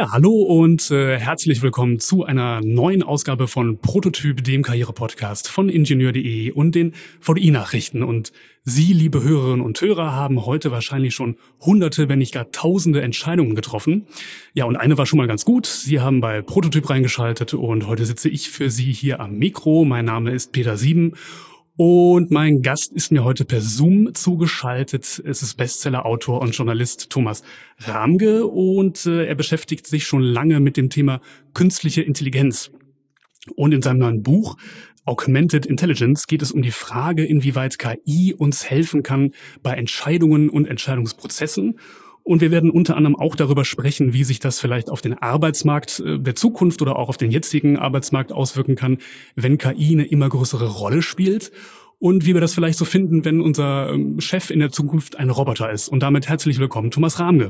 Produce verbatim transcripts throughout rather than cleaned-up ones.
Ja, hallo und äh, herzlich willkommen zu einer neuen Ausgabe von Prototyp, dem Karriere-Podcast von Ingenieur punkt de und den V D I-Nachrichten. Und Sie, liebe Hörerinnen und Hörer, haben heute wahrscheinlich schon hunderte, wenn nicht gar tausende Entscheidungen getroffen. Ja, und eine war schon mal ganz gut. Sie haben bei Prototyp reingeschaltet und heute sitze ich für Sie hier am Mikro. Mein Name ist Peter Sieben. Und mein Gast ist mir heute per Zoom zugeschaltet. Es ist Bestseller-Autor und Journalist Thomas Ramge und äh, er beschäftigt sich schon lange mit dem Thema künstliche Intelligenz. Und in seinem neuen Buch Augmented Intelligence geht es um die Frage, inwieweit K I uns helfen kann bei Entscheidungen und Entscheidungsprozessen. Und wir werden unter anderem auch darüber sprechen, wie sich das vielleicht auf den Arbeitsmarkt der Zukunft oder auch auf den jetzigen Arbeitsmarkt auswirken kann, wenn K I eine immer größere Rolle spielt. Und wie wir das vielleicht so finden, wenn unser Chef in der Zukunft ein Roboter ist. Und damit herzlich willkommen, Thomas Ramge.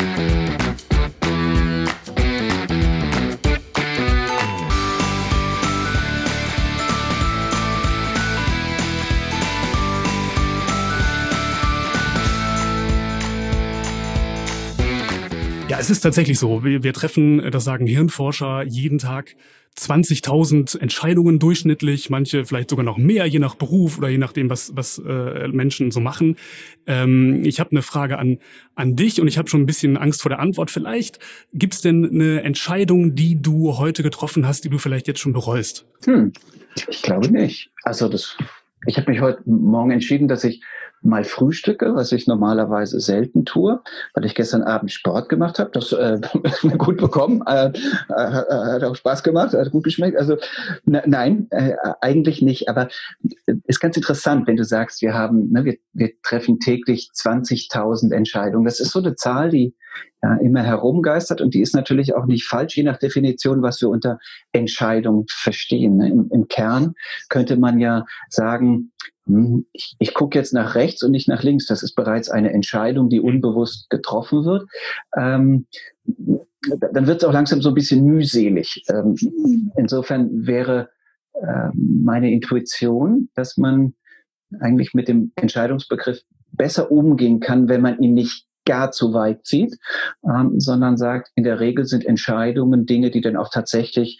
Ja, es ist tatsächlich so. Wir, wir treffen, das sagen Hirnforscher, jeden Tag zwanzigtausend Entscheidungen durchschnittlich, manche vielleicht sogar noch mehr, je nach Beruf oder je nachdem, was, was äh, Menschen so machen. Ähm, ich habe eine Frage an, an dich und ich habe schon ein bisschen Angst vor der Antwort. Vielleicht gibt es denn eine Entscheidung, die du heute getroffen hast, die du vielleicht jetzt schon bereust? Hm, ich glaube nicht. Also das, ich habe mich heute Morgen entschieden, dass ich mal frühstücke, was ich normalerweise selten tue, weil ich gestern Abend Sport gemacht habe. Das äh, mir gut bekommen, äh, äh, hat auch Spaß gemacht, hat gut geschmeckt. Also ne, nein, äh, eigentlich nicht. Aber ist ganz interessant, wenn du sagst, wir haben, ne, wir, wir treffen täglich zwanzigtausend Entscheidungen. Das ist so eine Zahl, die ja, immer herumgeistert und die ist natürlich auch nicht falsch, je nach Definition, was wir unter Entscheidung verstehen. Im, im Kern könnte man ja sagen, ich, ich gucke jetzt nach rechts und nicht nach links. Das ist bereits eine Entscheidung, die unbewusst getroffen wird. Ähm, dann wird es auch langsam so ein bisschen mühselig. Ähm, insofern wäre äh, meine Intuition, dass man eigentlich mit dem Entscheidungsbegriff besser umgehen kann, wenn man ihn nicht gar zu weit zieht, ähm, sondern sagt, in der Regel sind Entscheidungen Dinge, die dann auch tatsächlich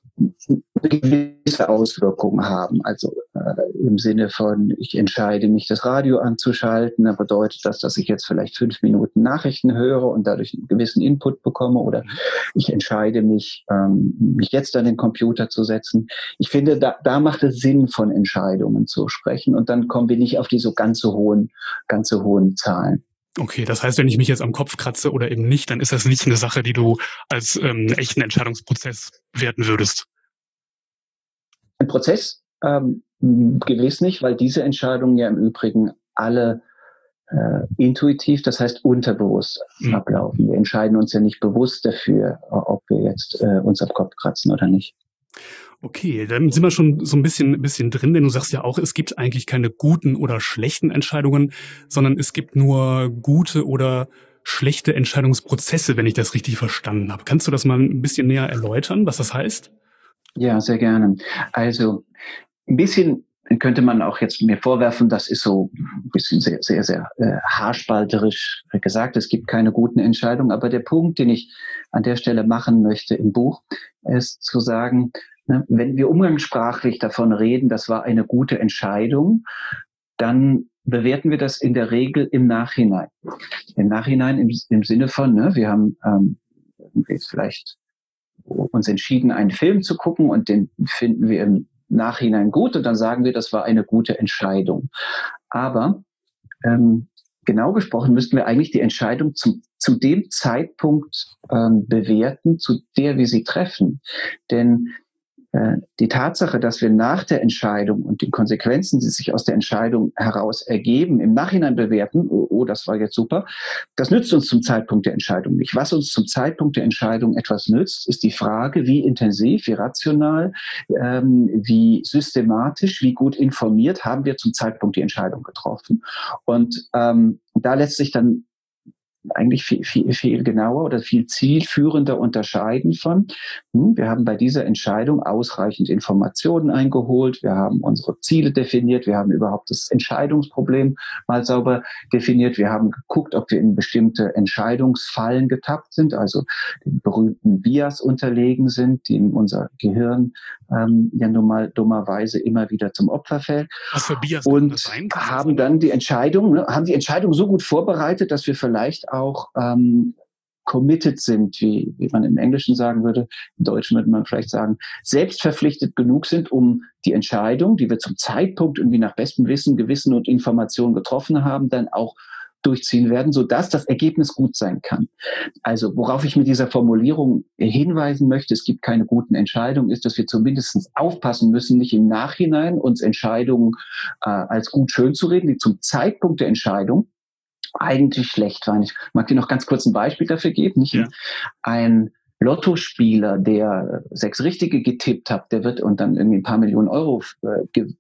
eine gewisse Auswirkungen haben. Also äh, im Sinne von, ich entscheide mich, das Radio anzuschalten, dann bedeutet das, dass ich jetzt vielleicht fünf Minuten Nachrichten höre und dadurch einen gewissen Input bekomme, oder ich entscheide mich, ähm, mich jetzt an den Computer zu setzen. Ich finde, da, da macht es Sinn, von Entscheidungen zu sprechen, und dann kommen wir nicht auf die so ganz so hohen, ganz so hohen Zahlen. Okay, das heißt, wenn ich mich jetzt am Kopf kratze oder eben nicht, dann ist das nicht eine Sache, die du als ähm, echten Entscheidungsprozess werten würdest. Ein Prozess ähm, gewiss nicht, weil diese Entscheidungen ja im Übrigen alle äh, intuitiv, das heißt unterbewusst mhm. ablaufen. Wir entscheiden uns ja nicht bewusst dafür, ob wir jetzt äh, uns am Kopf kratzen oder nicht. Okay, dann sind wir schon so ein bisschen, ein bisschen drin, denn du sagst ja auch, es gibt eigentlich keine guten oder schlechten Entscheidungen, sondern es gibt nur gute oder schlechte Entscheidungsprozesse, wenn ich das richtig verstanden habe. Kannst du das mal ein bisschen näher erläutern, was das heißt? Ja, sehr gerne. Also ein bisschen könnte man auch jetzt mir vorwerfen, das ist so ein bisschen sehr, sehr, sehr äh, haarspalterisch gesagt. Es gibt keine guten Entscheidungen. Aber der Punkt, den ich an der Stelle machen möchte im Buch, ist zu sagen, ne, wenn wir umgangssprachlich davon reden, das war eine gute Entscheidung, dann bewerten wir das in der Regel im Nachhinein. Im Nachhinein im, im Sinne von, ne, wir haben ähm, vielleicht uns entschieden, einen Film zu gucken, und den finden wir im Nachhinein gut, und dann sagen wir, das war eine gute Entscheidung. Aber ähm, genau gesprochen müssten wir eigentlich die Entscheidung zum, zu dem Zeitpunkt ähm, bewerten, zu der wir sie treffen. Denn äh, die Tatsache, dass wir nach der Entscheidung und die Konsequenzen, die sich aus der Entscheidung heraus ergeben, im Nachhinein bewerten, oh, oh, das war jetzt super, das nützt uns zum Zeitpunkt der Entscheidung nicht. Was uns zum Zeitpunkt der Entscheidung etwas nützt, ist die Frage, wie intensiv, wie rational, ähm, wie systematisch, wie gut informiert haben wir zum Zeitpunkt die Entscheidung getroffen. Und ähm, da lässt sich dann eigentlich viel, viel, viel genauer oder viel zielführender unterscheiden von, hm, wir haben bei dieser Entscheidung ausreichend Informationen eingeholt, wir haben unsere Ziele definiert, wir haben überhaupt das Entscheidungsproblem mal sauber definiert, wir haben geguckt, ob wir in bestimmte Entscheidungsfallen getappt sind, also den berühmten Bias unterlegen sind, die in unser Gehirn ähm, ja nun mal dummerweise immer wieder zum Opfer fällt. Was für Bias und das sein? haben dann die Entscheidung, ne, haben die Entscheidung so gut vorbereitet, dass wir vielleicht auch ähm, committed sind, wie, wie man im Englischen sagen würde, im Deutschen würde man vielleicht sagen, selbstverpflichtet genug sind, um die Entscheidung, die wir zum Zeitpunkt irgendwie nach bestem Wissen, Gewissen und Information getroffen haben, dann auch durchziehen werden, sodass das Ergebnis gut sein kann. Also worauf ich mit dieser Formulierung hinweisen möchte, es gibt keine guten Entscheidungen, ist, dass wir zumindest aufpassen müssen, nicht im Nachhinein uns Entscheidungen äh, als gut schön zu reden, die zum Zeitpunkt der Entscheidung eigentlich schlecht waren. Ich mag dir noch ganz kurz ein Beispiel dafür geben. Nicht? Ja. Ein Lottospieler, der sechs Richtige getippt hat, der wird und dann irgendwie ein paar Millionen Euro äh, ge-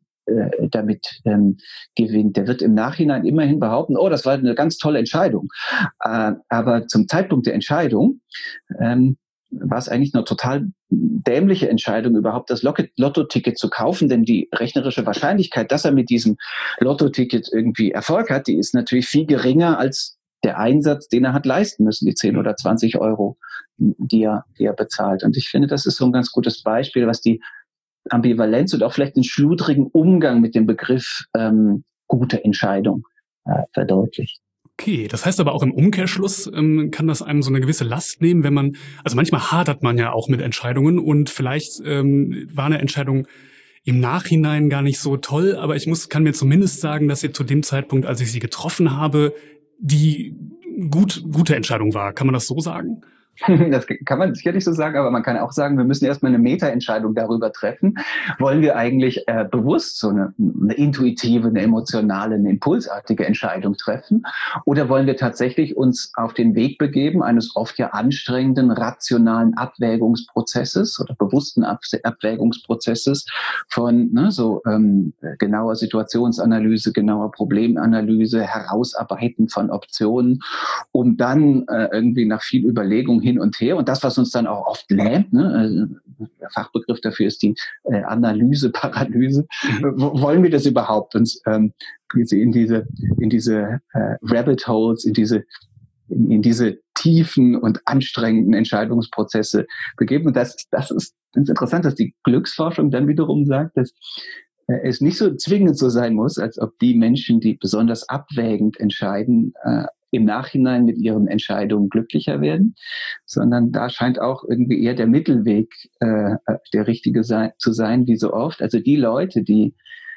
damit ähm, gewinnt. Der wird im Nachhinein immerhin behaupten, oh, das war eine ganz tolle Entscheidung. Äh, aber zum Zeitpunkt der Entscheidung ähm, war es eigentlich eine total dämliche Entscheidung, überhaupt das Lotto-Ticket zu kaufen, denn die rechnerische Wahrscheinlichkeit, dass er mit diesem Lotto-Ticket irgendwie Erfolg hat, die ist natürlich viel geringer als der Einsatz, den er hat leisten müssen, die zehn oder zwanzig Euro, die er, die er bezahlt. Und ich finde, das ist so ein ganz gutes Beispiel, was die Ambivalenz und auch vielleicht den schludrigen Umgang mit dem Begriff ähm, gute Entscheidung äh, verdeutlicht. Okay, das heißt aber auch im Umkehrschluss ähm, kann das einem so eine gewisse Last nehmen, wenn man, also manchmal hadert man ja auch mit Entscheidungen und vielleicht ähm, war eine Entscheidung im Nachhinein gar nicht so toll, aber ich muss, kann mir zumindest sagen, dass sie zu dem Zeitpunkt, als ich sie getroffen habe, die gut, gute Entscheidung war. Kann man das so sagen? Das kann man sicherlich so sagen, aber man kann auch sagen, wir müssen erstmal eine Meta-Entscheidung darüber treffen. Wollen wir eigentlich äh, bewusst so eine, eine intuitive, eine emotionale, eine impulsartige Entscheidung treffen? Oder wollen wir tatsächlich uns auf den Weg begeben eines oft ja anstrengenden, rationalen Abwägungsprozesses oder bewussten Ab- Abwägungsprozesses von ne, so ähm, genauer Situationsanalyse, genauer Problemanalyse, Herausarbeiten von Optionen, um dann äh, irgendwie nach viel Überlegung hin und her. Und das, was uns dann auch oft lähmt, ne, der Fachbegriff dafür ist die äh, Analyse, Paralyse. W- wollen wir das überhaupt uns ähm, in diese, in diese äh, Rabbit Holes, in diese, in, in diese tiefen und anstrengenden Entscheidungsprozesse begeben? Und das, das ist interessant, dass die Glücksforschung dann wiederum sagt, dass äh, es nicht so zwingend so sein muss, als ob die Menschen, die besonders abwägend entscheiden, äh, im Nachhinein mit ihren Entscheidungen glücklicher werden, sondern da scheint auch irgendwie eher der Mittelweg äh, der richtige sein, zu sein, wie so oft. Also die Leute, die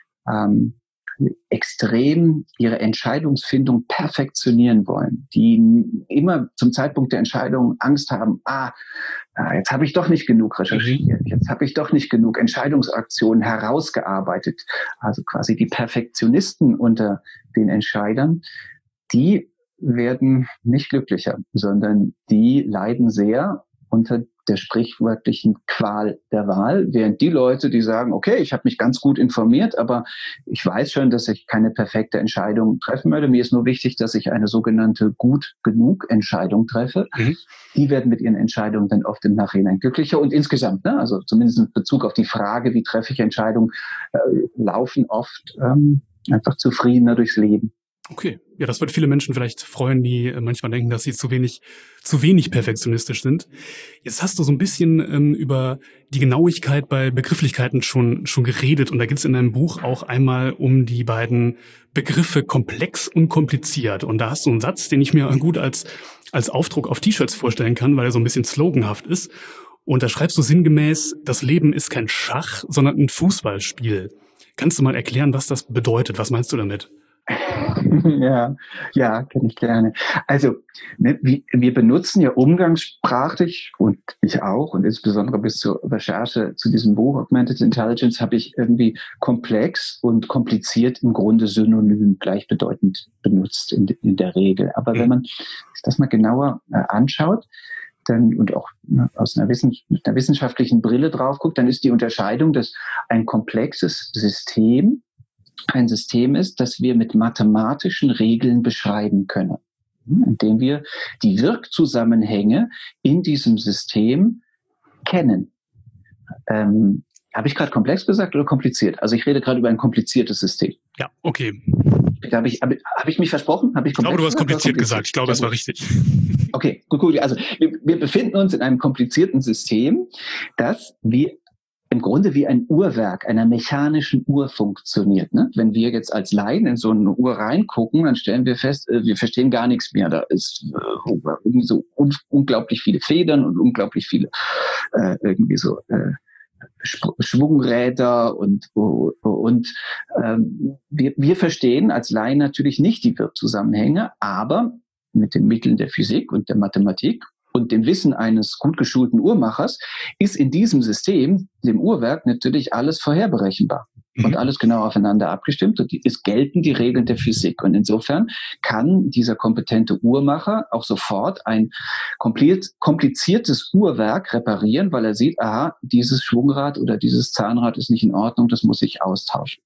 ähm, extrem ihre Entscheidungsfindung perfektionieren wollen, die immer zum Zeitpunkt der Entscheidung Angst haben, ah, jetzt habe ich doch nicht genug recherchiert, jetzt habe ich doch nicht genug Entscheidungsaktionen herausgearbeitet. Also quasi die Perfektionisten unter den Entscheidern, die werden nicht glücklicher, sondern die leiden sehr unter der sprichwörtlichen Qual der Wahl, während die Leute, die sagen, okay, ich habe mich ganz gut informiert, aber ich weiß schon, dass ich keine perfekte Entscheidung treffen werde. Mir ist nur wichtig, dass ich eine sogenannte gut genug Entscheidung treffe. Mhm. Die werden mit ihren Entscheidungen dann oft im Nachhinein glücklicher und insgesamt, ne, also zumindest in Bezug auf die Frage, wie treffe ich Entscheidungen, äh, laufen oft ähm, einfach zufriedener durchs Leben. Okay, ja, das wird viele Menschen vielleicht freuen, die manchmal denken, dass sie zu wenig, zu wenig perfektionistisch sind. Jetzt hast du so ein bisschen ähm, über die Genauigkeit bei Begrifflichkeiten schon schon geredet und da geht es in deinem Buch auch einmal um die beiden Begriffe komplex und kompliziert. Und da hast du einen Satz, den ich mir gut als als Aufdruck auf T-Shirts vorstellen kann, weil er so ein bisschen sloganhaft ist. Und da schreibst du sinngemäß: Das Leben ist kein Schach, sondern ein Fußballspiel. Kannst du mal erklären, was das bedeutet? Was meinst du damit? Ja, ja, kenne ich gerne. Also, ne, wir, wir benutzen ja umgangssprachlich und ich auch und insbesondere bis zur Recherche zu diesem Buch Augmented Intelligence habe ich irgendwie komplex und kompliziert im Grunde synonym gleichbedeutend benutzt in, in der Regel. Aber wenn man sich das mal genauer äh, anschaut, dann und auch ne, aus einer, Wissen, mit einer wissenschaftlichen Brille drauf guckt, dann ist die Unterscheidung, dass ein komplexes System ein System ist, das wir mit mathematischen Regeln beschreiben können. indem wir die Wirkzusammenhänge in diesem System kennen. Ähm, Habe ich gerade komplex gesagt oder kompliziert? Also ich rede gerade über ein kompliziertes System. Ja, okay. Habe ich, hab, hab ich mich versprochen? Hab ich, ich glaube, du hast kompliziert, kompliziert gesagt. Ich glaube, ja, das war richtig. Okay, gut, gut. Also wir, wir befinden uns in einem komplizierten System, das wie im Grunde wie ein Uhrwerk einer mechanischen Uhr funktioniert. Ne? Wenn wir jetzt als Laien in so eine Uhr reingucken, dann stellen wir fest, äh, wir verstehen gar nichts mehr. Da ist äh, irgendwie so un- unglaublich viele Federn und unglaublich viele äh, irgendwie so äh, Schwungräder und und ähm, wir, wir verstehen als Laien natürlich nicht die Wirkzusammenhänge, aber mit den Mitteln der Physik und der Mathematik und dem Wissen eines gut geschulten Uhrmachers ist in diesem System, dem Uhrwerk, natürlich alles vorherberechenbar und alles genau aufeinander abgestimmt und es gelten die Regeln der Physik. Und insofern kann dieser kompetente Uhrmacher auch sofort ein kompliziertes Uhrwerk reparieren, weil er sieht, aha, dieses Schwungrad oder dieses Zahnrad ist nicht in Ordnung, das muss ich austauschen.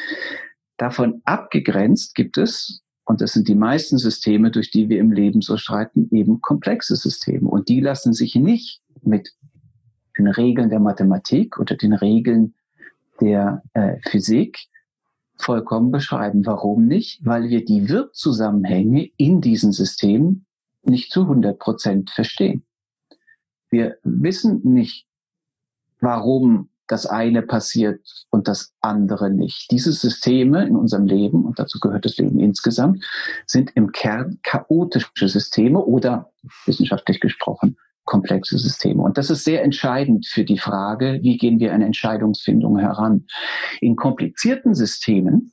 Davon abgegrenzt gibt es, und das sind die meisten Systeme, durch die wir im Leben so streiten, eben komplexe Systeme. Und die lassen sich nicht mit den Regeln der Mathematik oder den Regeln der äh, Physik vollkommen beschreiben. Warum nicht? Weil wir die Wirkzusammenhänge in diesen Systemen nicht zu hundert Prozent verstehen. Wir wissen nicht, warum das eine passiert und das andere nicht. Diese Systeme in unserem Leben, und dazu gehört das Leben insgesamt, sind im Kern chaotische Systeme oder, wissenschaftlich gesprochen, komplexe Systeme. Und das ist sehr entscheidend für die Frage, wie gehen wir an Entscheidungsfindung heran. In komplizierten Systemen,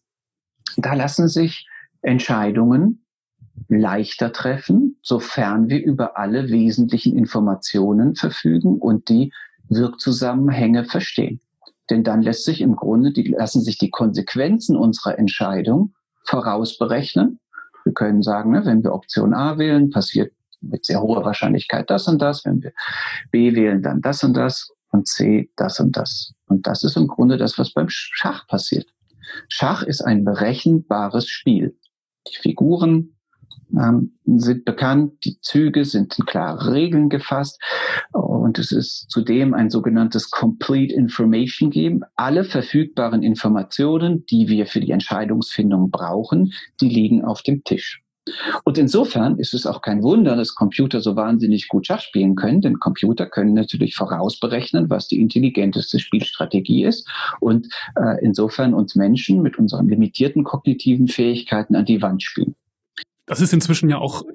da lassen sich Entscheidungen leichter treffen, sofern wir über alle wesentlichen Informationen verfügen und die Wirkzusammenhänge verstehen. Denn dann lässt sich im Grunde, die, lassen sich die Konsequenzen unserer Entscheidung vorausberechnen. Wir können sagen, ne, wenn wir Option A wählen, passiert mit sehr hoher Wahrscheinlichkeit das und das. Wenn wir B wählen, dann das und das und C das und das. Und das ist im Grunde das, was beim Schach passiert. Schach ist ein berechenbares Spiel. Die Figuren ähm, sind bekannt, die Züge sind in klare Regeln gefasst und es ist zudem ein sogenanntes Complete Information Game. Alle verfügbaren Informationen, die wir für die Entscheidungsfindung brauchen, die liegen auf dem Tisch. Und insofern ist es auch kein Wunder, dass Computer so wahnsinnig gut Schach spielen können, denn Computer können natürlich vorausberechnen, was die intelligenteste Spielstrategie ist und äh, insofern uns Menschen mit unseren limitierten kognitiven Fähigkeiten an die Wand spielen. Das ist inzwischen ja auch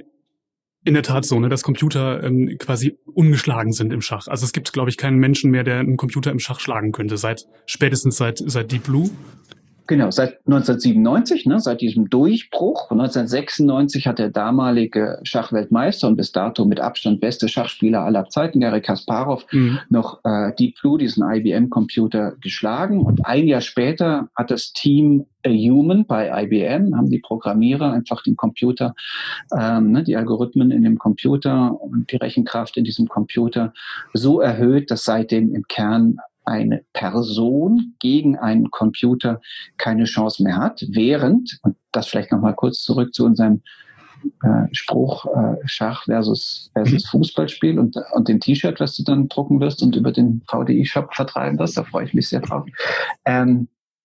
in der Tat so, ne, dass Computer ähm, quasi ungeschlagen sind im Schach. Also es gibt, glaube ich, keinen Menschen mehr, der einen Computer im Schach schlagen könnte, seit spätestens seit seit Deep Blue. Genau, seit neunzehnhundertsiebenundneunzig, ne, seit diesem Durchbruch. neunzehnhundertsechsundneunzig hat der damalige Schachweltmeister und bis dato mit Abstand beste Schachspieler aller Zeiten, Garry Kasparov, mhm. noch äh, Deep Blue, diesen I B M-Computer, geschlagen. Und ein Jahr später hat das Team A Human bei I B M, haben die Programmierer einfach den Computer, ähm, ne, die Algorithmen in dem Computer und die Rechenkraft in diesem Computer so erhöht, dass seitdem im Kern eine Person gegen einen Computer keine Chance mehr hat, während, und das vielleicht nochmal kurz zurück zu unserem äh, Spruch, äh, Schach versus, versus Fußballspiel und, und dem T-Shirt, was du dann drucken wirst und über den V D I-Shop vertreiben wirst, da freue ich mich sehr drauf. Ähm,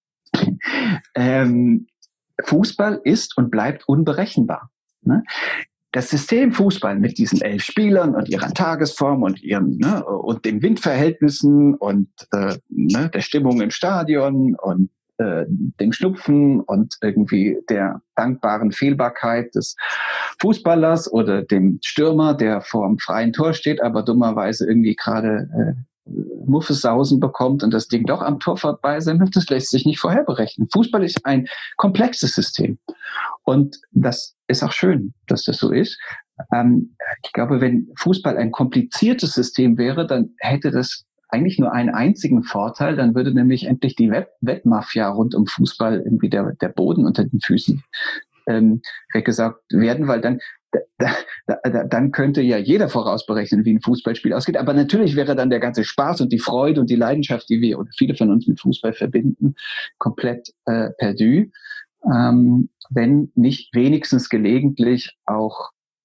ähm, Fußball ist und bleibt unberechenbar. Ne? Das System Fußball mit diesen elf Spielern und ihrer Tagesform und ihren ne, und den Windverhältnissen und äh, ne, der Stimmung im Stadion und äh, dem Schnupfen und irgendwie der dankbaren Fehlbarkeit des Fußballers oder dem Stürmer, der vor dem freien Tor steht, aber dummerweise irgendwie gerade äh, Muffesausen bekommt und das Ding doch am Tor vorbei sendet, das lässt sich nicht vorher berechnen. Fußball ist ein komplexes System. Und das ist auch schön, dass das so ist. Ähm, ich glaube, wenn Fußball ein kompliziertes System wäre, dann hätte das eigentlich nur einen einzigen Vorteil, dann würde nämlich endlich die Wett- Wettmafia rund um Fußball irgendwie der, der Boden unter den Füßen ähm, weggesaugt werden, weil dann Da, da, dann könnte ja jeder vorausberechnen, wie ein Fußballspiel ausgeht. Aber natürlich wäre dann der ganze Spaß und die Freude und die Leidenschaft, die wir oder viele von uns mit Fußball verbinden, komplett äh, perdu, ähm, wenn nicht wenigstens gelegentlich auch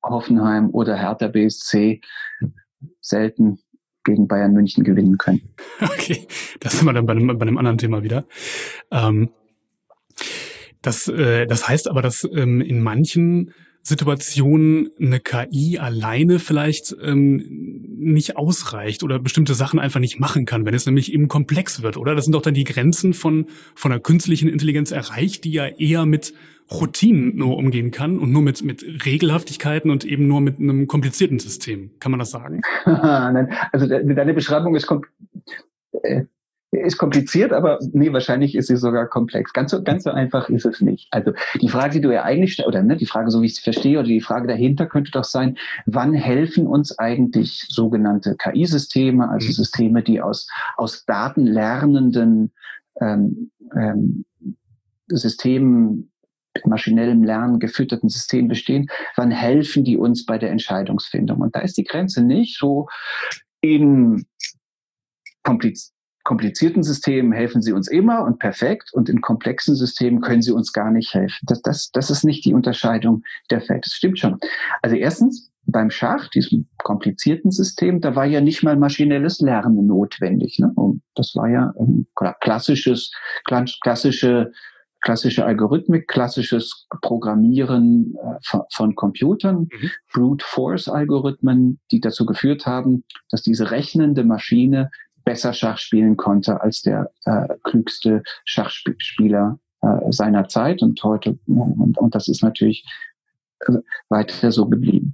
Hoffenheim oder Hertha B S C selten gegen Bayern München gewinnen können. Okay, das sind wir dann bei einem, bei einem anderen Thema wieder. Ähm, das, äh, das heißt aber, dass ähm, in manchen Situationen eine K I alleine vielleicht ähm, nicht ausreicht oder bestimmte Sachen einfach nicht machen kann, wenn es nämlich eben komplex wird, oder? Das sind doch dann die Grenzen von von der künstlichen Intelligenz erreicht, die ja eher mit Routinen nur umgehen kann und nur mit mit Regelhaftigkeiten und eben nur mit einem komplizierten System. Kann man das sagen? Also deine Beschreibung ist kom- äh, ist kompliziert, aber nee, wahrscheinlich ist sie sogar komplex. Ganz so, ganz so einfach ist es nicht. Also die Frage, die du ja eigentlich stellst, oder ne, die Frage, so wie ich es verstehe, oder die Frage dahinter könnte doch sein, wann helfen uns eigentlich sogenannte K I-Systeme, also mhm. Systeme, die aus, aus datenlernenden ähm, ähm, Systemen, mit maschinellem Lernen gefütterten Systemen bestehen, wann helfen die uns bei der Entscheidungsfindung? Und da ist die Grenze nicht so in kompliziert. komplizierten Systemen helfen sie uns immer und perfekt und in komplexen Systemen können sie uns gar nicht helfen. Das, das, das ist nicht die Unterscheidung der Fälle. Das stimmt schon. Also erstens, beim Schach, diesem komplizierten System, da war ja nicht mal maschinelles Lernen notwendig. Ne? Und das war ja ein klassisches, klassische, klassische Algorithmik, klassisches Programmieren äh, von, von Computern, mhm. Brute Force Algorithmen, die dazu geführt haben, dass diese rechnende Maschine besser Schach spielen konnte als der äh, klügste Schachspieler äh, seiner Zeit und heute. Und, und das ist natürlich äh, weiter so geblieben.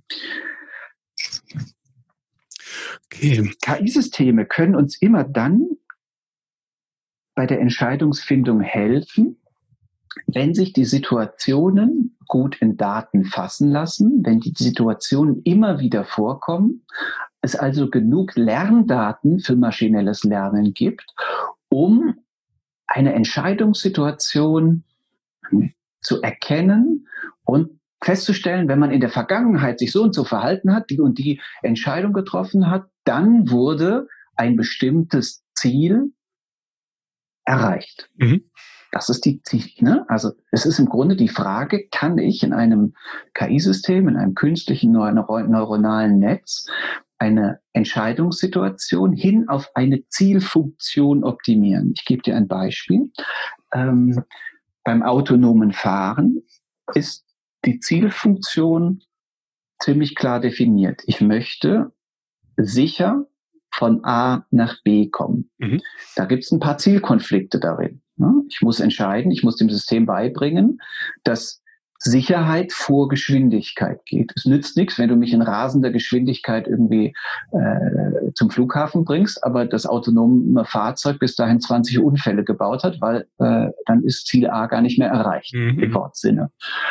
Okay. K I-Systeme können uns immer dann bei der Entscheidungsfindung helfen, wenn sich die Situationen gut in Daten fassen lassen, wenn die Situationen immer wieder vorkommen, es also genug Lerndaten für maschinelles Lernen gibt, um eine Entscheidungssituation zu erkennen und festzustellen, wenn man in der Vergangenheit sich so und so verhalten hat, die und die Entscheidung getroffen hat, dann wurde ein bestimmtes Ziel erreicht. Mhm. Das ist die, ne? Also es ist im Grunde die Frage, kann ich in einem K I-System, in einem künstlichen neuronalen Netz eine Entscheidungssituation hin auf eine Zielfunktion optimieren? Ich gebe dir ein Beispiel. Ähm, beim autonomen Fahren ist die Zielfunktion ziemlich klar definiert. Ich möchte sicher von A nach B kommen. Mhm. Da gibt es ein paar Zielkonflikte darin. Ich muss entscheiden, ich muss dem System beibringen, dass Sicherheit vor Geschwindigkeit geht. Es nützt nichts, wenn du mich in rasender Geschwindigkeit irgendwie äh, zum Flughafen bringst, aber das autonome Fahrzeug bis dahin zwanzig Unfälle gebaut hat, weil äh, dann ist Ziel A gar nicht mehr erreicht, mhm. im Wortsinne.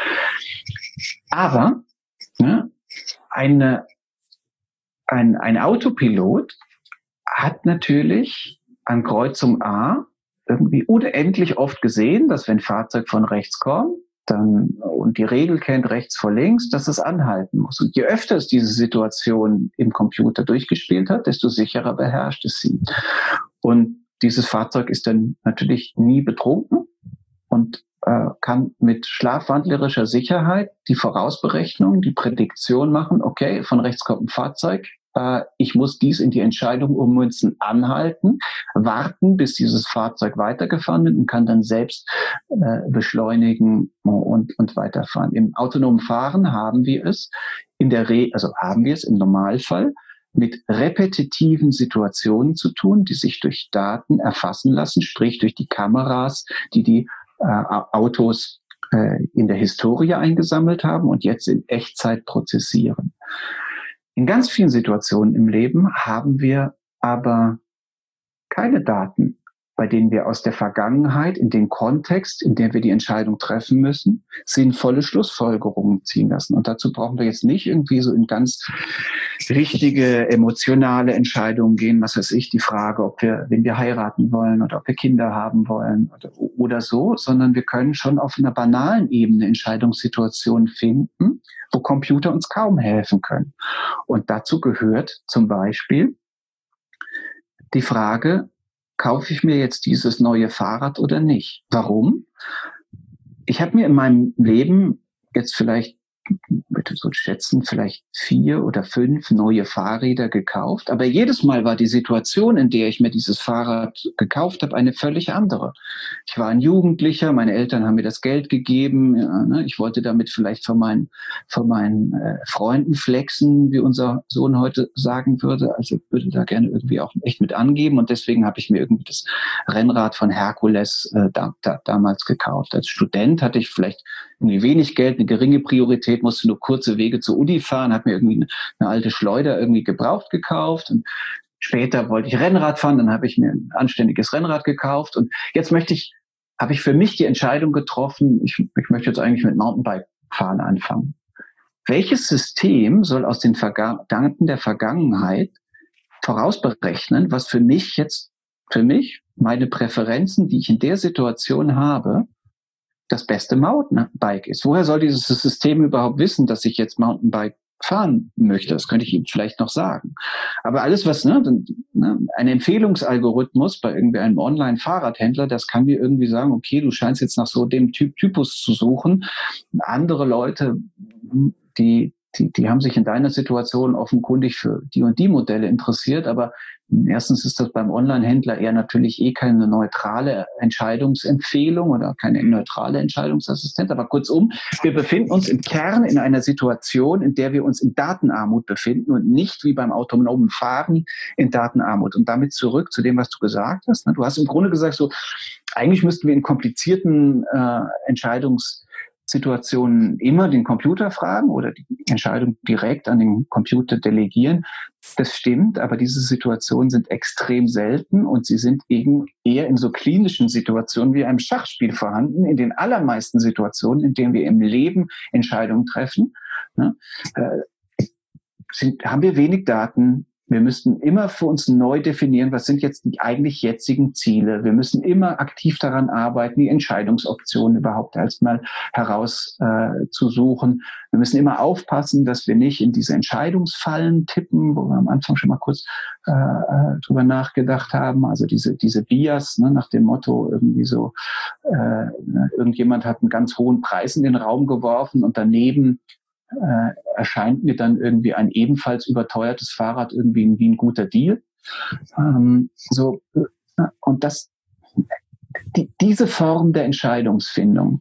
Aber ne, eine, ein, ein Autopilot hat natürlich an Kreuzung A irgendwie unendlich oft gesehen, dass wenn ein Fahrzeug von rechts kommt, dann und die Regel kennt rechts vor links, dass es anhalten muss. Und je öfter es diese Situation im Computer durchgespielt hat, desto sicherer beherrscht es sie. Und dieses Fahrzeug ist dann natürlich nie betrunken und äh, kann mit schlafwandlerischer Sicherheit die Vorausberechnung, die Prädiktion machen, okay, von rechts kommt ein Fahrzeug, ich muss dies in die Entscheidung ummünzen, anhalten, warten, bis dieses Fahrzeug weitergefahren wird und kann dann selbst äh, beschleunigen und, und weiterfahren. Im autonomen Fahren haben wir es in der Re- also haben wir es im Normalfall mit repetitiven Situationen zu tun, die sich durch Daten erfassen lassen, sprich durch die Kameras, die die äh, Autos äh, in der Historie eingesammelt haben und jetzt in Echtzeit prozessieren. In ganz vielen Situationen im Leben haben wir aber keine Daten, bei denen wir aus der Vergangenheit, in den Kontext, in dem wir die Entscheidung treffen müssen, sinnvolle Schlussfolgerungen ziehen lassen. Und dazu brauchen wir jetzt nicht irgendwie so in ganz richtige, emotionale Entscheidungen gehen, was weiß ich, die Frage, ob wir, wen wir heiraten wollen oder ob wir Kinder haben wollen oder, oder so, sondern wir können schon auf einer banalen Ebene Entscheidungssituationen finden, wo Computer uns kaum helfen können. Und dazu gehört zum Beispiel die Frage, kaufe ich mir jetzt dieses neue Fahrrad oder nicht? Warum? Ich habe mir in meinem Leben jetzt vielleicht würde so schätzen, vielleicht vier oder fünf neue Fahrräder gekauft. Aber jedes Mal war die Situation, in der ich mir dieses Fahrrad gekauft habe, eine völlig andere. Ich war ein Jugendlicher, meine Eltern haben mir das Geld gegeben. Ja, ne? Ich wollte damit vielleicht von meinen, von meinen äh, Freunden flexen, wie unser Sohn heute sagen würde. Also würde da gerne irgendwie auch echt mit angeben. Und deswegen habe ich mir irgendwie das Rennrad von Herkules äh, da, da, damals gekauft. Als Student hatte ich vielleicht irgendwie wenig Geld, eine geringe Priorität, musste nur kurze Wege zur Uni fahren, habe mir irgendwie eine, eine alte Schleuder irgendwie gebraucht gekauft und später wollte ich Rennrad fahren, dann habe ich mir ein anständiges Rennrad gekauft und jetzt möchte ich, habe ich für mich die Entscheidung getroffen, ich, ich möchte jetzt eigentlich mit Mountainbike-Fahren anfangen. Welches System soll aus den Daten der Vergangenheit vorausberechnen, was für mich jetzt, für mich, meine Präferenzen, die ich in der Situation habe, das beste Mountainbike ist? Woher soll dieses System überhaupt wissen, dass ich jetzt Mountainbike fahren möchte? Das könnte ich Ihnen vielleicht noch sagen. Aber alles, was, ne, ne ein Empfehlungsalgorithmus bei irgendeinem Online-Fahrradhändler, das kann mir irgendwie sagen, okay, du scheinst jetzt nach so dem Typ Typus zu suchen. Andere Leute, die Die, die haben sich in deiner Situation offenkundig für die und die Modelle interessiert, aber erstens ist das beim Online-Händler eher natürlich eh keine neutrale Entscheidungsempfehlung oder keine neutrale Entscheidungsassistent, aber kurzum, wir befinden uns im Kern in einer Situation, in der wir uns in Datenarmut befinden und nicht wie beim autonomen Fahren in Datenarmut. Und damit zurück zu dem, was du gesagt hast. Du hast im Grunde gesagt, so eigentlich müssten wir in komplizierten äh, Entscheidungs Situationen immer den Computer fragen oder die Entscheidung direkt an den Computer delegieren. Das stimmt, aber diese Situationen sind extrem selten und sie sind eben eher in so klinischen Situationen wie einem Schachspiel vorhanden. In den allermeisten Situationen, in denen wir im Leben Entscheidungen treffen, ne, äh, sind, haben wir wenig Daten. Wir müssten immer für uns neu definieren, was sind jetzt die eigentlich jetzigen Ziele. Wir müssen immer aktiv daran arbeiten, die Entscheidungsoptionen überhaupt erstmal herauszusuchen. Äh, wir müssen immer aufpassen, dass wir nicht in diese Entscheidungsfallen tippen, wo wir am Anfang schon mal kurz äh, drüber nachgedacht haben. Also diese diese Bias, ne, nach dem Motto irgendwie so, äh, irgendjemand hat einen ganz hohen Preis in den Raum geworfen und daneben Äh, erscheint mir dann irgendwie ein ebenfalls überteuertes Fahrrad irgendwie wie ein guter Deal. Ähm, so, äh, und das, die, diese Form der Entscheidungsfindung,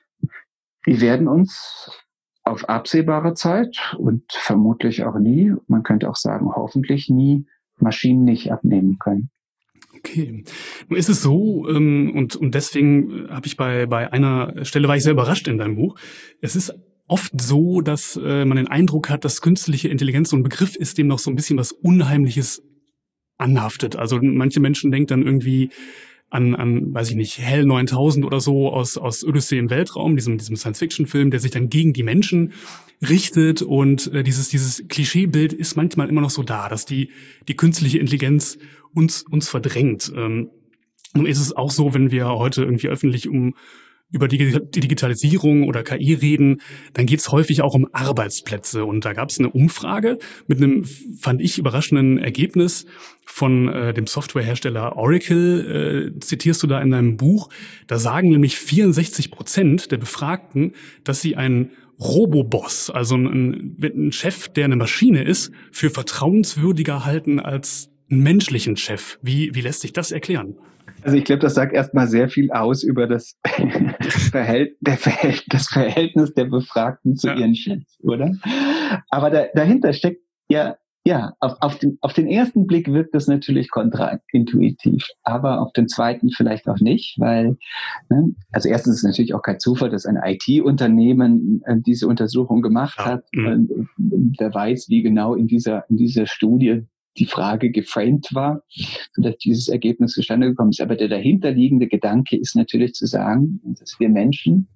die werden uns auf absehbare Zeit und vermutlich auch nie, man könnte auch sagen hoffentlich nie, Maschinen nicht abnehmen können. Okay. Nun ist es so, ähm, und, und deswegen habe ich bei, bei einer Stelle war ich sehr überrascht in deinem Buch. Es ist oft so, dass äh, man den Eindruck hat, dass künstliche Intelligenz so ein Begriff ist, dem noch so ein bisschen was Unheimliches anhaftet. Also manche Menschen denken dann irgendwie an, an, weiß ich nicht, Hell neuntausend oder so aus, aus Odyssee im Weltraum, diesem, diesem Science-Fiction-Film, der sich dann gegen die Menschen richtet. Und äh, dieses, dieses Klischeebild ist manchmal immer noch so da, dass die, die künstliche Intelligenz uns, uns verdrängt. Ähm, nun ist es auch so, wenn wir heute irgendwie öffentlich um über die Digitalisierung oder K I reden, dann geht es häufig auch um Arbeitsplätze. Und da gab es eine Umfrage mit einem, fand ich, überraschenden Ergebnis von äh, dem Softwarehersteller Oracle, äh, zitierst du da in deinem Buch. Da sagen nämlich vierundsechzig Prozent der Befragten, dass sie einen Roboboss, also einen, einen Chef, der eine Maschine ist, für vertrauenswürdiger halten als einen menschlichen Chef. Wie, wie lässt sich das erklären? Also ich glaube, das sagt erstmal sehr viel aus über das, Verhält, der Verhält, das Verhältnis der Befragten zu ja. ihren Chefs, oder? Aber da, dahinter steckt ja, ja, auf, auf, den, auf den ersten Blick wirkt das natürlich kontraintuitiv, aber auf den zweiten vielleicht auch nicht, weil, ne, also erstens ist es natürlich auch kein Zufall, dass ein I T-Unternehmen äh, diese Untersuchung gemacht ja. hat. Mhm. Und, und der weiß, wie genau in dieser, in dieser Studie die Frage geframed war, sodass dieses Ergebnis zustande gekommen ist. Aber der dahinterliegende Gedanke ist natürlich zu sagen, dass wir Menschen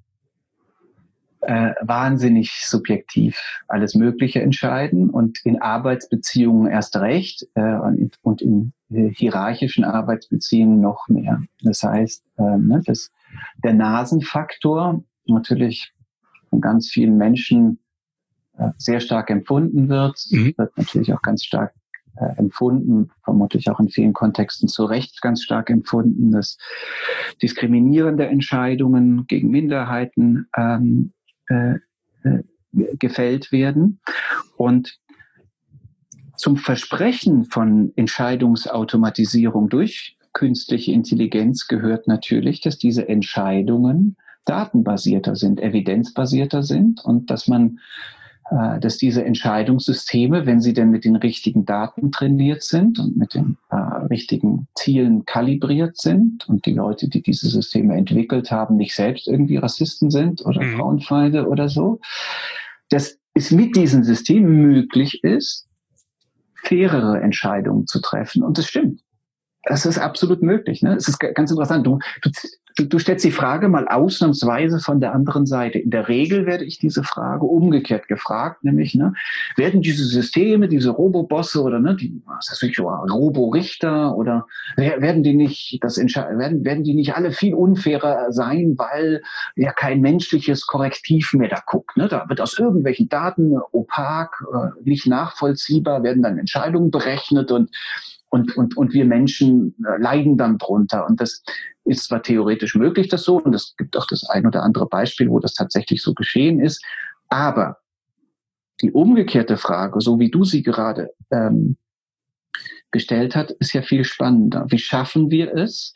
äh, wahnsinnig subjektiv alles Mögliche entscheiden und in Arbeitsbeziehungen erst recht äh, und, und in äh, hierarchischen Arbeitsbeziehungen noch mehr. Das heißt, äh, ne, dass der Nasenfaktor natürlich von ganz vielen Menschen äh, sehr stark empfunden wird, mhm. wird natürlich auch ganz stark Äh, empfunden, vermutlich auch in vielen Kontexten zu Recht ganz stark empfunden, dass diskriminierende Entscheidungen gegen Minderheiten ähm, äh, äh, gefällt werden. Und zum Versprechen von Entscheidungsautomatisierung durch künstliche Intelligenz gehört natürlich, dass diese Entscheidungen datenbasierter sind, evidenzbasierter sind und dass man, äh, dass diese Entscheidungssysteme, wenn sie denn mit den richtigen Daten trainiert sind und mit den äh, richtigen Zielen kalibriert sind und die Leute, die diese Systeme entwickelt haben, nicht selbst irgendwie Rassisten sind oder mhm. Frauenfeinde oder so, dass es mit diesen Systemen möglich ist, fairere Entscheidungen zu treffen. Und das stimmt. Das ist absolut möglich. Ne? Es ist ganz interessant. Du, du, du stellst die Frage mal ausnahmsweise von der anderen Seite. In der Regel werde ich diese Frage umgekehrt gefragt, nämlich, ne, werden diese Systeme, diese Robobosse oder ne, die, was weiß ich, Roborichter oder werden die nicht, das werden, werden die nicht alle viel unfairer sein, weil ja kein menschliches Korrektiv mehr da guckt. Ne? Da wird aus irgendwelchen Daten opak, nicht nachvollziehbar, werden dann Entscheidungen berechnet und Und, und, und wir Menschen leiden dann drunter. Und das ist zwar theoretisch möglich, das so, und es gibt auch das ein oder andere Beispiel, wo das tatsächlich so geschehen ist. Aber die umgekehrte Frage, so wie du sie gerade ähm, gestellt hast, ist ja viel spannender. Wie schaffen wir es,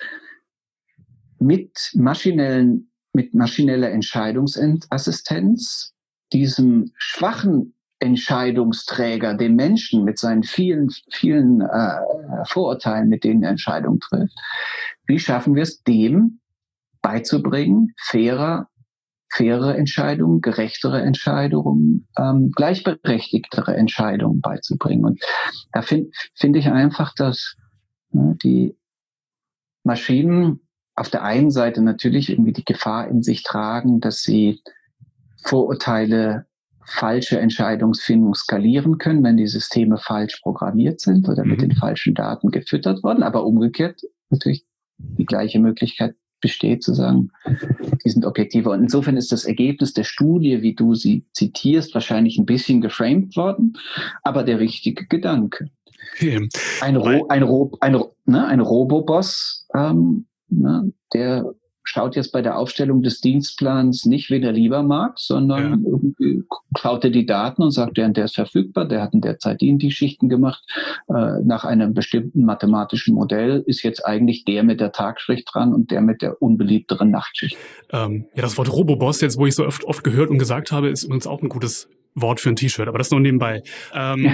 mit maschinellen, mit maschineller Entscheidungsassistenz diesem schwachen Entscheidungsträger, dem Menschen mit seinen vielen, vielen äh, Vorurteilen, mit denen er Entscheidungen trifft, wie schaffen wir es, dem beizubringen, fairer, faire Entscheidungen, gerechtere Entscheidungen, ähm, gleichberechtigtere Entscheidungen beizubringen. Und da finde find ich einfach, dass ne, die Maschinen auf der einen Seite natürlich irgendwie die Gefahr in sich tragen, dass sie Vorurteile, falsche Entscheidungsfindung skalieren können, wenn die Systeme falsch programmiert sind oder mit den falschen Daten gefüttert worden. Aber umgekehrt natürlich die gleiche Möglichkeit besteht, zu sagen, die sind objektiver. Und insofern ist das Ergebnis der Studie, wie du sie zitierst, wahrscheinlich ein bisschen geframed worden, aber der richtige Gedanke. Okay. Ein, Ro, ein, Ro, ein, ne, ein Roboboss, ähm, ne, der schaut jetzt bei der Aufstellung des Dienstplans nicht, wen er lieber mag, sondern ja. irgendwie schaut er die Daten und sagt, der, der ist verfügbar, der hat in der Zeit die und die Schichten gemacht. Äh, nach einem bestimmten mathematischen Modell ist jetzt eigentlich der mit der Tagschicht dran und der mit der unbeliebteren Nachtschicht. Ähm, ja, das Wort Roboboss, jetzt wo ich so oft, oft gehört und gesagt habe, ist übrigens auch ein gutes Wort für ein T-Shirt, aber das nur nebenbei. Ähm,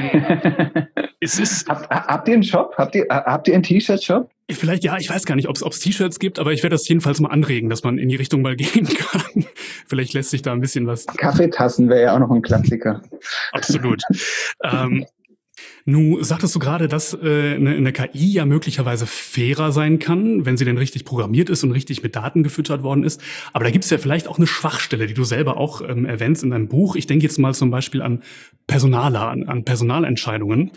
es ist Hab, habt ihr einen Shop? Habt ihr, habt ihr einen T-Shirt-Shop? Vielleicht, ja, ich weiß gar nicht, ob es T-Shirts gibt, aber ich werde das jedenfalls mal anregen, dass man in die Richtung mal gehen kann. Vielleicht lässt sich da ein bisschen was... Kaffeetassen wäre ja auch noch ein Klassiker. Absolut. ähm, nun sagtest du gerade, dass äh, eine, eine K I ja möglicherweise fairer sein kann, wenn sie denn richtig programmiert ist und richtig mit Daten gefüttert worden ist. Aber da gibt es ja vielleicht auch eine Schwachstelle, die du selber auch ähm, erwähnst in deinem Buch. Ich denke jetzt mal zum Beispiel an Personaler, an, an Personalentscheidungen.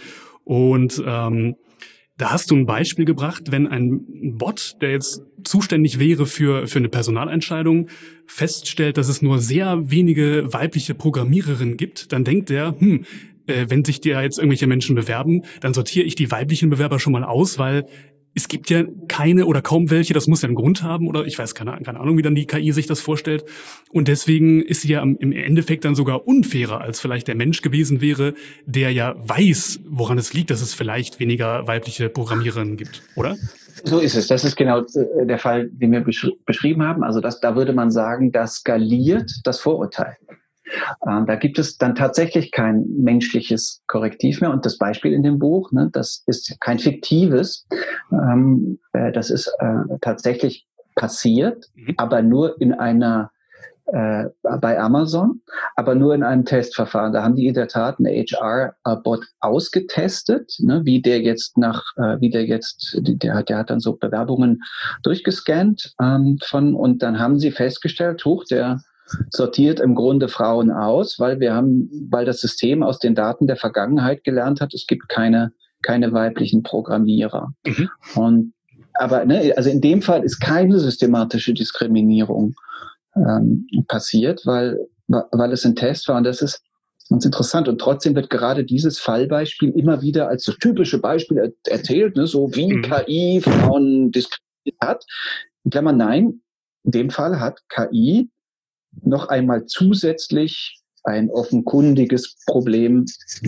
Und ähm, da hast du ein Beispiel gebracht, wenn ein Bot, der jetzt zuständig wäre für für eine Personalentscheidung, feststellt, dass es nur sehr wenige weibliche Programmiererinnen gibt, dann denkt der, hm, äh, wenn sich da jetzt irgendwelche Menschen bewerben, dann sortiere ich die weiblichen Bewerber schon mal aus, weil es gibt ja keine oder kaum welche, das muss ja einen Grund haben oder ich weiß keine, keine Ahnung, wie dann die K I sich das vorstellt. Und deswegen ist sie ja im Endeffekt dann sogar unfairer, als vielleicht der Mensch gewesen wäre, der ja weiß, woran es liegt, dass es vielleicht weniger weibliche Programmiererinnen gibt, oder? So ist es. Das ist genau der Fall, den wir beschri- beschrieben haben. Also das, da würde man sagen, das skaliert das Vorurteil. Ähm, da gibt es dann tatsächlich kein menschliches Korrektiv mehr. Und das Beispiel in dem Buch, ne, das ist kein fiktives. Ähm, äh, das ist äh, tatsächlich passiert, mhm. aber nur in einer, äh, bei Amazon, aber nur in einem Testverfahren. Da haben die in der Tat einen H R-Bot ausgetestet, ne, wie der jetzt nach, äh, wie der jetzt, der, der hat dann so Bewerbungen durchgescannt ähm, von, und dann haben sie festgestellt, hoch, der sortiert im Grunde Frauen aus, weil wir haben, weil das System aus den Daten der Vergangenheit gelernt hat, es gibt keine, keine weiblichen Programmierer. Mhm. Und, aber, ne, also in dem Fall ist keine systematische Diskriminierung ähm, passiert, weil, weil es ein Test war und das ist ganz interessant. Und trotzdem wird gerade dieses Fallbeispiel immer wieder als das typische Beispiel er- erzählt, ne, so wie mhm. K I Frauen diskriminiert hat. In Klammern, nein, in dem Fall hat K I noch einmal zusätzlich ein offenkundiges Problem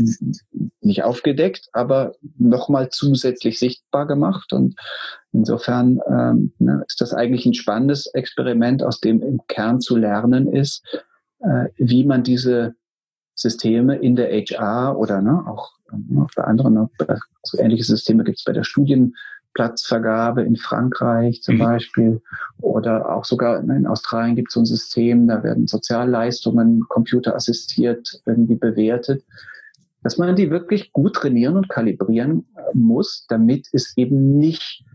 nicht aufgedeckt, aber nochmal zusätzlich sichtbar gemacht. Und insofern ähm, ne, ist das eigentlich ein spannendes Experiment, aus dem im Kern zu lernen ist, äh, wie man diese Systeme in der H R oder ne, auch, auch bei anderen, auch bei, so ähnliche Systeme gibt es bei der Studienplatzvergabe in Frankreich zum mhm. Beispiel, oder auch sogar in Australien gibt es so ein System, da werden Sozialleistungen computerassistiert irgendwie bewertet, dass man die wirklich gut trainieren und kalibrieren muss, damit es eben nicht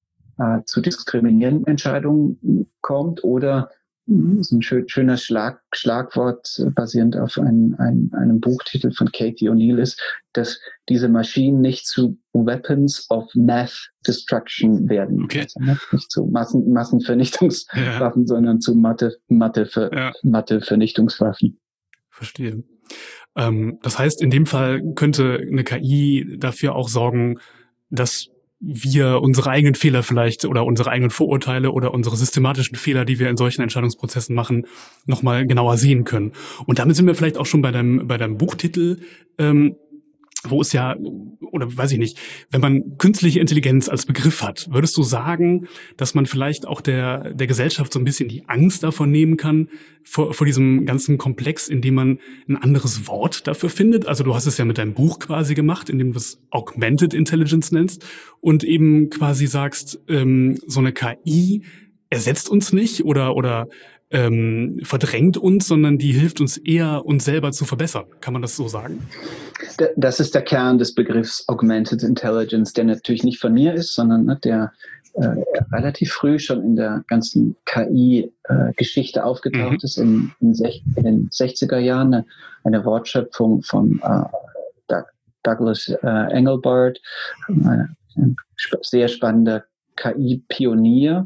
äh, zu diskriminierenden Entscheidungen kommt oder das ist ein schön, schöner Schlag, Schlagwort basierend auf ein, ein, einem Buchtitel von Katie O'Neill ist, dass diese Maschinen nicht zu Weapons of Math Destruction werden. Okay. Also nicht zu Massen, Massenvernichtungswaffen, ja. sondern zu Mathe, Mathe, für, ja. Mathe-Vernichtungswaffen. Verstehe. Ähm, das heißt, in dem Fall könnte eine K I dafür auch sorgen, dass wir unsere eigenen Fehler vielleicht oder unsere eigenen Vorurteile oder unsere systematischen Fehler, die wir in solchen Entscheidungsprozessen machen, nochmal genauer sehen können. Und damit sind wir vielleicht auch schon bei deinem, bei deinem Buchtitel, ähm, wo es ja, oder weiß ich nicht, wenn man künstliche Intelligenz als Begriff hat, würdest du sagen, dass man vielleicht auch der, der Gesellschaft so ein bisschen die Angst davon nehmen kann, vor, vor diesem ganzen Komplex, indem man ein anderes Wort dafür findet? Also du hast es ja mit deinem Buch quasi gemacht, indem du es Augmented Intelligence nennst und eben quasi sagst, ähm, so eine K I ersetzt uns nicht oder, oder ähm, verdrängt uns, sondern die hilft uns eher, uns selber zu verbessern. Kann man das so sagen? Das ist der Kern des Begriffs Augmented Intelligence, der natürlich nicht von mir ist, sondern ne, der äh, relativ früh schon in der ganzen K I-Geschichte äh, aufgetaucht mhm. ist, in, in, sech, in den sechziger Jahren, eine, eine Wortschöpfung von äh, Douglas äh, Engelbart, ein sehr spannender K I-Pionier,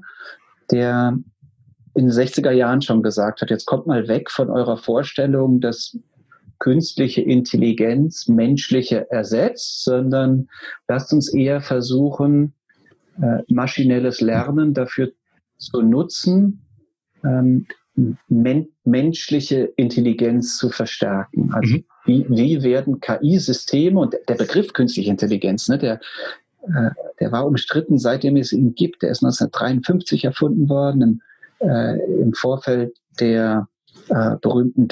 der in den sechziger Jahren schon gesagt hat, jetzt kommt mal weg von eurer Vorstellung, dass künstliche Intelligenz menschliche ersetzt, sondern lasst uns eher versuchen, äh, maschinelles Lernen dafür zu nutzen, ähm, men- menschliche Intelligenz zu verstärken. Also mhm. wie, wie werden K I-Systeme, und der Begriff künstliche Intelligenz, ne, der äh, der war umstritten, seitdem es ihn gibt. Der ist neunzehnhundertdreiundfünfzig erfunden worden, im, äh, im Vorfeld der äh, berühmten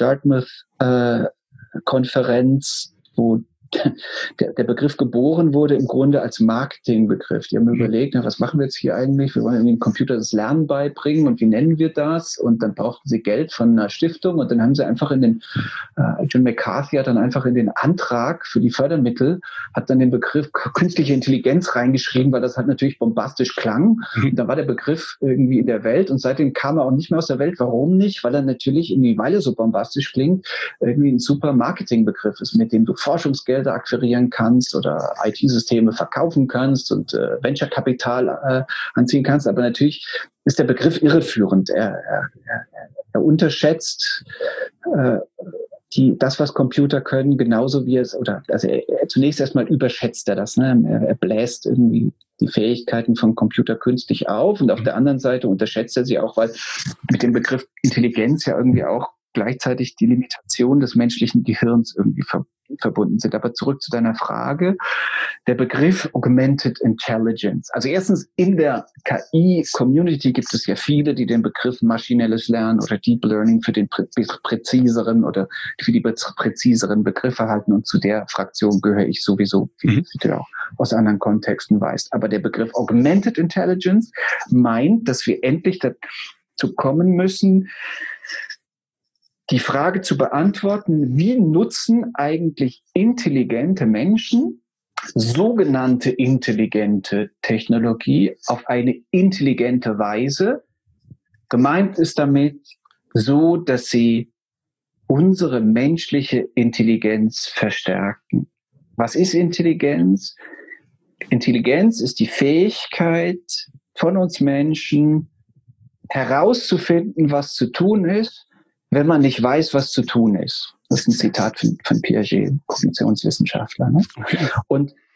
Dartmouth-Konferenz, äh, wo der, der Begriff geboren wurde im Grunde als Marketingbegriff. Die haben mhm. überlegt, na, was machen wir jetzt hier eigentlich? Wir wollen irgendwie dem Computer das Lernen beibringen und wie nennen wir das? Und dann brauchten sie Geld von einer Stiftung und dann haben sie einfach in den, äh, John McCarthy hat dann einfach in den Antrag für die Fördermittel, hat dann den Begriff künstliche Intelligenz reingeschrieben, weil das halt natürlich bombastisch klang. Mhm. Und dann war der Begriff irgendwie in der Welt und seitdem kam er auch nicht mehr aus der Welt. Warum nicht? Weil er natürlich irgendwie, weil er so bombastisch klingt, irgendwie ein super Marketingbegriff ist, mit dem du Forschungsgeld akquirieren kannst oder I T-Systeme verkaufen kannst und äh, Venture-Kapital äh, anziehen kannst. Aber natürlich ist der Begriff irreführend. Er, er, er, er unterschätzt äh, die, das, was Computer können, genauso wie es, oder also er, er, zunächst erstmal überschätzt er das. Ne? Er, er bläst irgendwie die Fähigkeiten von Computer künstlich auf und auf der anderen Seite unterschätzt er sie auch, weil mit dem Begriff Intelligenz ja irgendwie auch gleichzeitig die Limitation des menschlichen Gehirns irgendwie ver- verbunden sind. Aber zurück zu deiner Frage. Der Begriff Augmented Intelligence. Also erstens, in der K I-Community gibt es ja viele, die den Begriff maschinelles Lernen oder Deep Learning für den prä- präziseren oder für die präziseren Begriffe halten. Und zu der Fraktion gehöre ich sowieso, wie mhm. du auch aus anderen Kontexten weißt. Aber der Begriff Augmented Intelligence meint, dass wir endlich dazu kommen müssen, die Frage zu beantworten, wie nutzen eigentlich intelligente Menschen sogenannte intelligente Technologie auf eine intelligente Weise? Gemeint ist damit so, dass sie unsere menschliche Intelligenz verstärken. Was ist Intelligenz? Intelligenz ist die Fähigkeit von uns Menschen herauszufinden, was zu tun ist, wenn man nicht weiß, was zu tun ist. Das ist ein Zitat von, von Piaget, Kognitionswissenschaftler. Ne? Okay. Und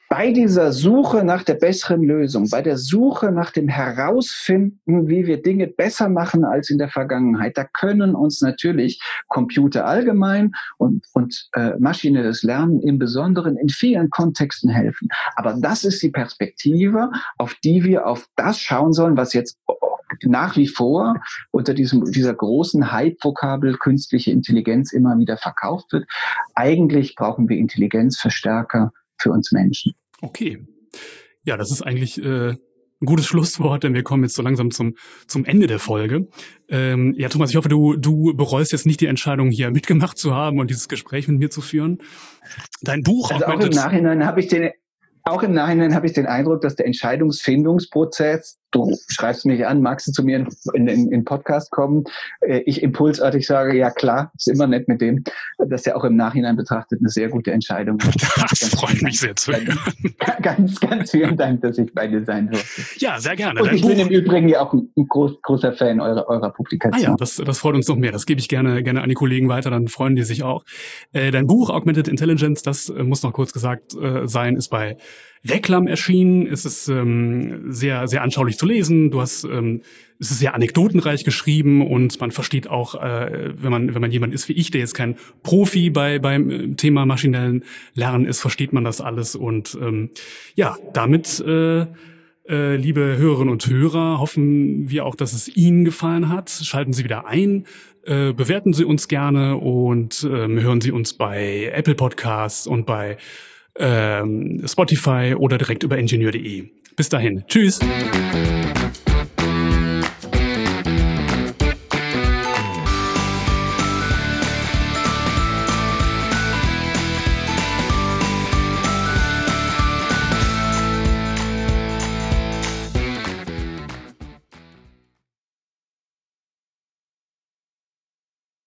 bei dieser Suche nach der besseren Lösung, bei der Suche nach dem Herausfinden, wie wir Dinge besser machen als in der Vergangenheit, da können uns natürlich Computer allgemein und, und äh, maschinelles Lernen im Besonderen in vielen Kontexten helfen. Aber das ist die Perspektive, auf die wir auf das schauen sollen, was jetzt nach wie vor unter diesem, dieser großen Hype-Vokabel künstliche Intelligenz immer wieder verkauft wird. Eigentlich brauchen wir Intelligenzverstärker für uns Menschen. Okay. Ja, das ist eigentlich äh, ein gutes Schlusswort, denn wir kommen jetzt so langsam zum zum Ende der Folge. Ähm, ja, Thomas, ich hoffe, du du bereust jetzt nicht die Entscheidung, hier mitgemacht zu haben und dieses Gespräch mit mir zu führen. Dein Buch also auch im Nachhinein habe ich den Auch im Nachhinein habe ich den Eindruck, dass der Entscheidungsfindungsprozess, du schreibst mich an, magst du zu mir in den Podcast kommen, ich impulsartig sage, ja klar, ist immer nett mit dem, dass er auch im Nachhinein betrachtet eine sehr gute Entscheidung ist. Das freut mich sehr zu hören. Ganz, ganz vielen Dank, dass ich bei dir sein durfte. Ja, sehr gerne. Und ich bin im Übrigen ja auch ein groß, großer Fan eurer, eurer Publikation. Ah ja, das, das freut uns noch mehr. Das gebe ich gerne, gerne an die Kollegen weiter, dann freuen die sich auch. Äh, dein Buch Augmented Intelligence, das äh, muss noch kurz gesagt äh, sein, ist bei Reklam erschienen. Es ist ähm, sehr, sehr anschaulich zu lesen. Du hast, ähm, es ist sehr anekdotenreich geschrieben und man versteht auch, äh, wenn man, wenn man jemand ist wie ich, der jetzt kein Profi bei beim Thema maschinellen Lernen ist, versteht man das alles. Und ähm, ja, damit, äh, äh, liebe Hörerinnen und Hörer, hoffen wir auch, dass es Ihnen gefallen hat. Schalten Sie wieder ein. Äh, bewerten Sie uns gerne und ähm, hören Sie uns bei Apple Podcasts und bei Spotify oder direkt über ingenieur punkt de. Bis dahin. Tschüss.